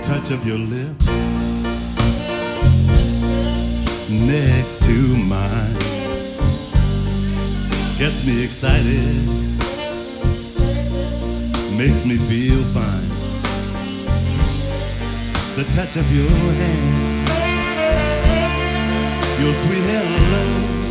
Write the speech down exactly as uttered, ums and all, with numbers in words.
touch of your lips next to mine gets me excited, makes me feel fine. The touch of your hand, your sweet hello